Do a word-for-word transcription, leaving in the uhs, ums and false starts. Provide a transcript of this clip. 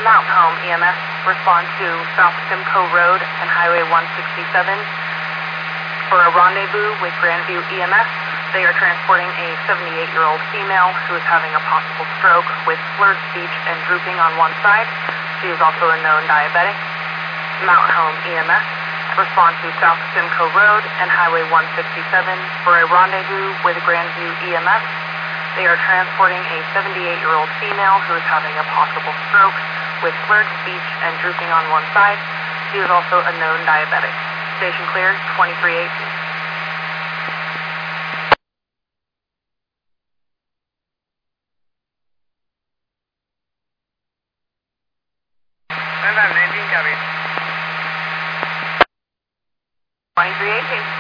Mountain Home E M S, respond to South Simcoe Road and Highway one sixty-seven for a rendezvous with Grandview E M S. They are transporting a seventy-eight-year-old female who is having a possible stroke with slurred speech and drooping on one side. She is also a known diabetic. Mountain Home E M S, respond to South Simcoe Road and Highway one sixty-seven for a rendezvous with Grandview E M S. They are transporting a seventy-eight-year-old female who is having a possible stroke with slurred speech and drooping on one side. She is also a known diabetic. Station clear, twenty-three eighteen. nineteen, copy. twenty-three eighteen.